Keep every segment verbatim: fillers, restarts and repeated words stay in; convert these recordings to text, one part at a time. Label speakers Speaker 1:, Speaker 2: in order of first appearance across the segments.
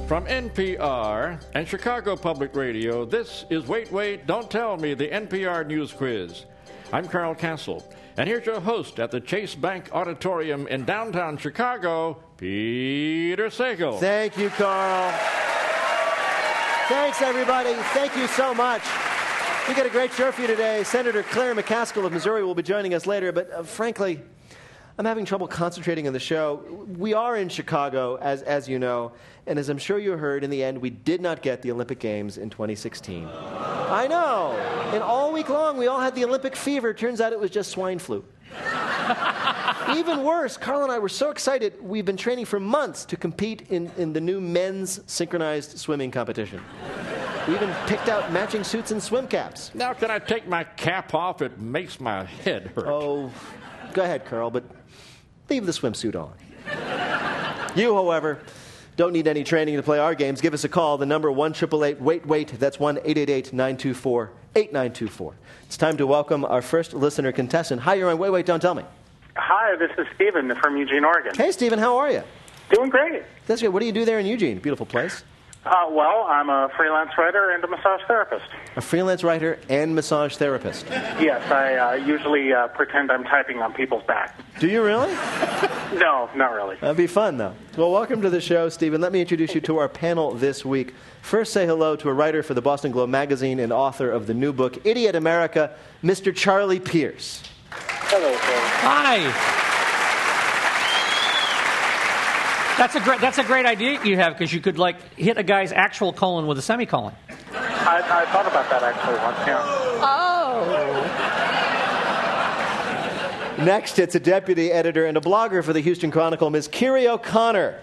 Speaker 1: From N P R and Chicago Public Radio, this is Wait, Wait, Don't Tell Me, the N P R News Quiz. I'm Carl Castle, and here's your host at the Chase Bank Auditorium in downtown Chicago, Peter Sagal.
Speaker 2: Thank you, Carl. Thanks, everybody. Thank you so much. We got a great show for you today. Senator Claire McCaskill of Missouri will be joining us later, but uh, frankly, I'm having trouble concentrating on the show. We are in Chicago, as as you know, and as I'm sure you heard, in the end, we did not get the Olympic Games in twenty sixteen. I know. And all week long, we all had the Olympic fever. Turns out it was just swine flu. Even worse, Carl and I were so excited, we've been training for months to compete in, in the new men's synchronized swimming competition. We even picked out matching suits and swim caps.
Speaker 1: Now, can I take my cap off? It makes my head hurt.
Speaker 2: Oh, go ahead, Carl, but leave the swimsuit on. You, however, don't need any training to play our games. Give us a call. The number one eight eight eight, wait, wait. That's one eight eight eight, nine two four, eight nine two four. It's time to welcome our first listener contestant. Hi, you're on Wait, Wait, Don't Tell Me.
Speaker 3: Hi, this is Stephen from Eugene, Oregon.
Speaker 2: Hey, Stephen, how are you?
Speaker 3: Doing great.
Speaker 2: That's good. What do you do there in Eugene? Beautiful place.
Speaker 3: Uh, well, I'm a freelance writer and a massage therapist.
Speaker 2: A freelance writer and massage therapist.
Speaker 3: Yes, I uh, usually uh, pretend I'm typing on people's backs.
Speaker 2: Do you really?
Speaker 3: No, not really.
Speaker 2: That'd be fun, though. Well, welcome to the show, Stephen. Let me introduce you to our panel this week. First, say hello to a writer for the Boston Globe magazine and author of the new book, Idiot America, Mister Charlie Pierce.
Speaker 3: Hello, sir.
Speaker 4: Hi. That's a great. That's a great idea you have, because you could like hit a guy's actual colon with a semicolon.
Speaker 3: I, I thought about that actually once. Yeah.
Speaker 4: Oh.
Speaker 2: Next, it's a deputy editor and a blogger for the Houston Chronicle, Miz Kiri O'Connor.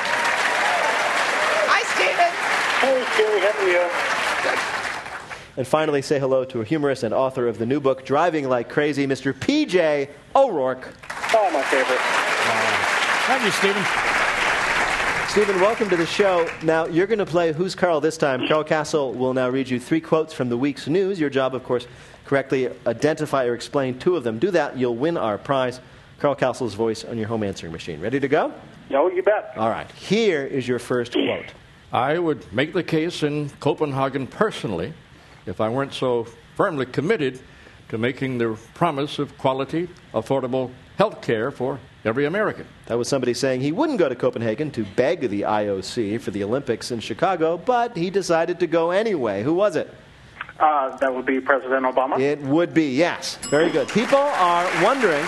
Speaker 5: Hi, Stephen.
Speaker 3: Hey, Kiri, how are you?
Speaker 2: And finally, say hello to a humorist and author of the new book, Driving Like Crazy, Mister P J O'Rourke.
Speaker 3: Oh, my favorite.
Speaker 4: Thank you, Stephen.
Speaker 2: Stephen, welcome to the show. Now, you're going to play Who's Carl this time. Carl Castle will now read you three quotes from the week's news. Your job, of course, correctly identify or explain two of them. Do that, you'll win our prize, Carl Castle's voice on your home answering machine. Ready to go?
Speaker 3: No, you bet.
Speaker 2: All right. Here is your first quote.
Speaker 1: I would make the case in Copenhagen personally if I weren't so firmly committed to making the promise of quality, affordable health care for every American.
Speaker 2: That was somebody saying he wouldn't go to Copenhagen to beg the I O C for the Olympics in Chicago, but he decided to go anyway. Who was it?
Speaker 3: Uh, that would be President Obama.
Speaker 2: It would be, yes. Very good. People are wondering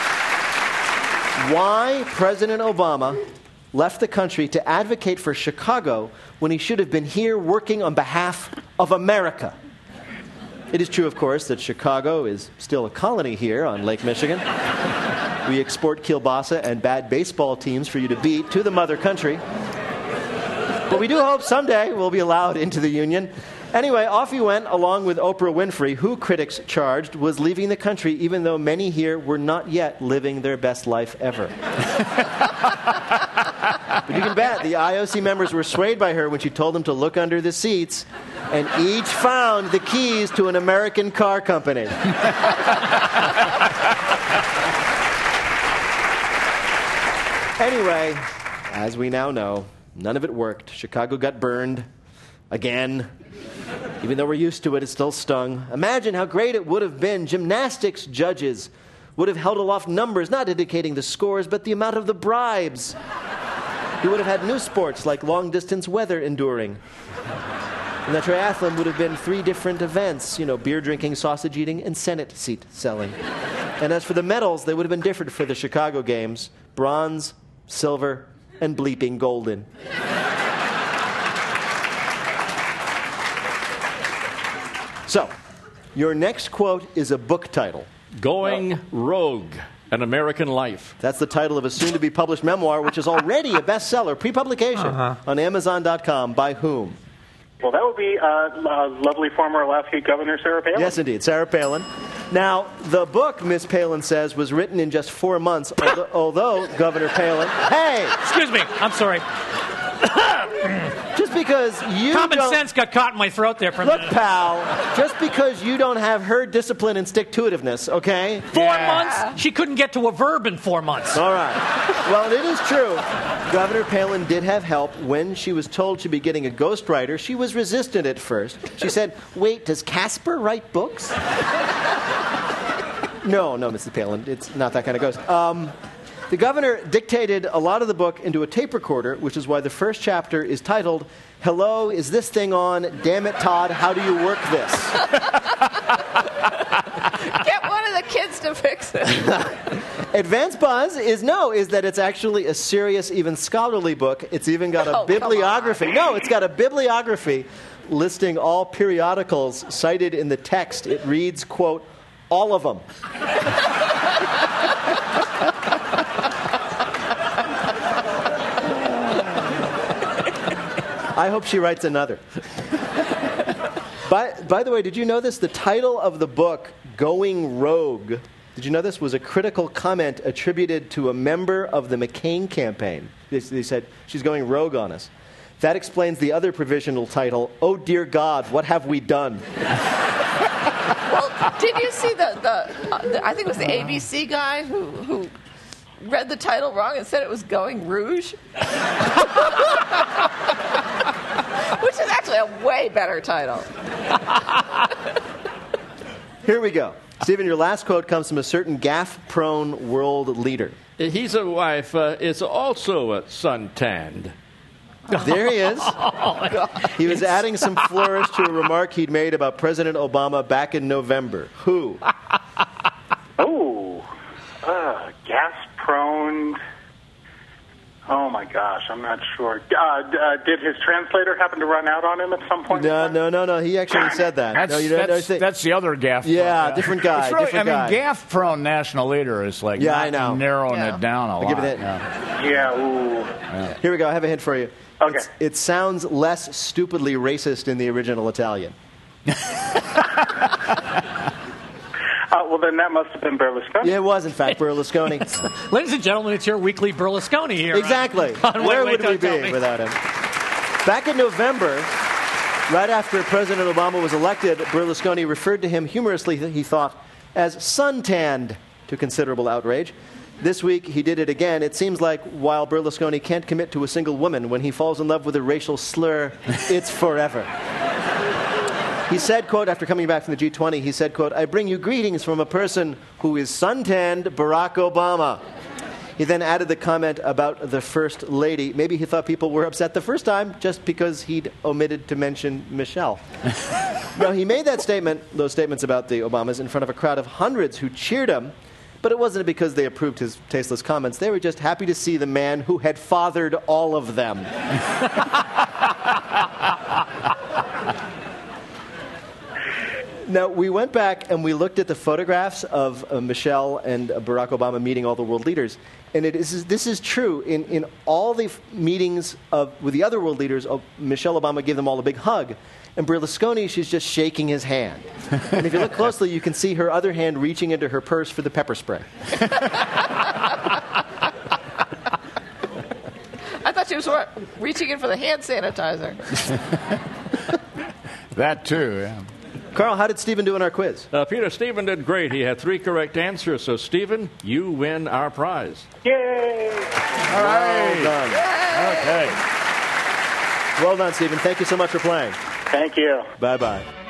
Speaker 2: why President Obama left the country to advocate for Chicago when he should have been here working on behalf of America. It is true, of course, that Chicago is still a colony here on Lake Michigan. We export kielbasa and bad baseball teams for you to beat to the mother country. But we do hope someday we'll be allowed into the Union. Anyway, off he went along with Oprah Winfrey, who critics charged was leaving the country even though many here were not yet living their best life ever. But you can bet the I O C members were swayed by her when she told them to look under the seats, and each found the keys to an American car company. Anyway, as we now know, none of it worked. Chicago got burned again. Even though we're used to it, it still stung. Imagine how great it would have been. Gymnastics judges would have held aloft numbers, not indicating the scores, but the amount of the bribes. You would have had new sports like long-distance weather enduring. And the triathlon would have been three different events, you know, beer drinking, sausage eating, and Senate seat selling. And as for the medals, they would have been different for the Chicago Games. Bronze, silver, and bleeping golden. So, your next quote is a book title.
Speaker 1: Going Rogue, An American Life.
Speaker 2: That's the title of a soon-to-be-published memoir, which is already a bestseller, pre-publication, uh-huh. on Amazon dot com. By whom?
Speaker 3: Well, that would be uh, uh, lovely former Alaska Governor Sarah Palin.
Speaker 2: Yes, indeed, Sarah Palin. Now, the book, Miss Palin says, was written in just four months, although, although Governor Palin... Hey!
Speaker 4: Excuse me, I'm sorry.
Speaker 2: just because you
Speaker 4: Common
Speaker 2: don't,
Speaker 4: sense got caught in my throat there for a
Speaker 2: look,
Speaker 4: minute.
Speaker 2: pal, just because you don't have her discipline and stick-to-itiveness, okay?
Speaker 4: Four
Speaker 5: Yeah.
Speaker 4: months? She couldn't get to a verb in four months.
Speaker 2: All right. Well, it is true. Governor Palin did have help. When she was told she'd be getting a ghostwriter, she was resistant at first. She said, wait, does Casper write books? No, no, Missus Palin. It's not that kind of ghost. Um, the governor dictated a lot of the book into a tape recorder, which is why the first chapter is titled, Hello, is this thing on? Damn it, Todd, how do you work this?
Speaker 5: Get one of the kids to fix it.
Speaker 2: Advanced buzz is no, is that it's actually a serious, even scholarly book. It's even got a
Speaker 5: Oh, come
Speaker 2: bibliography. No, it's got a bibliography listing all periodicals cited in the text. It reads, quote, all of them. I hope she writes another. By, by the way, did you know this? The title of the book, Going Rogue, did you know this, was a critical comment attributed to a member of the McCain campaign. They, they said, she's going rogue on us. That explains the other provisional title, Oh Dear God, What Have We Done?
Speaker 5: Well, did you see the, the, uh, the I think it was the A B C guy who, who read the title wrong and said it was Going Rouge? Which is actually a way better title.
Speaker 2: Here we go. Stephen, your last quote comes from a certain gaffe-prone world leader.
Speaker 1: He's a wife uh, is also a suntanned.
Speaker 2: There he is. He was adding some flourish to a remark he'd made about President Obama back in November. Who?
Speaker 3: Oh, uh, gas-prone. Oh, my gosh, I'm not sure. Uh, d- uh, did his translator happen to run out on him at some point?
Speaker 2: No, no, no, no. He actually said that.
Speaker 6: That's,
Speaker 2: no, you don't,
Speaker 6: that's,
Speaker 2: no,
Speaker 6: that's the other gaff.
Speaker 2: Yeah, different guy,
Speaker 6: It's really,
Speaker 2: different
Speaker 6: I mean,
Speaker 2: guy.
Speaker 6: gaff-prone national leader is like
Speaker 2: Yeah,
Speaker 6: not
Speaker 2: I know.
Speaker 6: narrowing
Speaker 5: Yeah.
Speaker 6: it down a
Speaker 2: I'll
Speaker 6: lot.
Speaker 2: give it that.
Speaker 6: Yeah.
Speaker 3: Yeah, ooh.
Speaker 2: Here we go. I have a hint for you.
Speaker 3: Okay.
Speaker 2: It's, it sounds less stupidly racist in the original Italian.
Speaker 3: Uh, well, then that must have been Berlusconi.
Speaker 2: Yeah, it was, in fact, Berlusconi.
Speaker 4: Ladies and gentlemen, it's your weekly Berlusconi here.
Speaker 2: Exactly.
Speaker 4: On Wait,
Speaker 2: Where
Speaker 4: Wait,
Speaker 2: would we
Speaker 4: Don't Tell
Speaker 2: be
Speaker 4: Me.
Speaker 2: without him? Back in November, right after President Obama was elected, Berlusconi referred to him humorously, he thought, as suntanned, to considerable outrage. This week, he did it again. It seems like while Berlusconi can't commit to a single woman, when he falls in love with a racial slur, it's forever. He said, quote, after coming back from the G twenty, he said, quote, I bring you greetings from a person who is suntanned Barack Obama. He then added the comment about the First Lady. Maybe he thought people were upset the first time just because he'd omitted to mention Michelle. Now, he made that statement, those statements about the Obamas, in front of a crowd of hundreds who cheered him, but it wasn't because they approved his tasteless comments. They were just happy to see the man who had fathered all of them. Now, we went back and we looked at the photographs of uh, Michelle and uh, Barack Obama meeting all the world leaders. And it is, this is true. In, in all the f- meetings of, with the other world leaders, uh, Michelle Obama gave them all a big hug. And Berlusconi, she's just shaking his hand. And if you look closely, you can see her other hand reaching into her purse for the pepper spray.
Speaker 5: I thought she was what, reaching in for the hand sanitizer.
Speaker 6: That too, yeah.
Speaker 2: Carl, how did Stephen do in our quiz?
Speaker 1: Uh, Peter, Stephen did great. He had three correct answers. So, Stephen, you win our prize.
Speaker 3: Yay!
Speaker 6: All right.
Speaker 2: Well done.
Speaker 6: Okay.
Speaker 2: Well done, Stephen. Thank you so much for playing.
Speaker 3: Thank you.
Speaker 2: Bye-bye.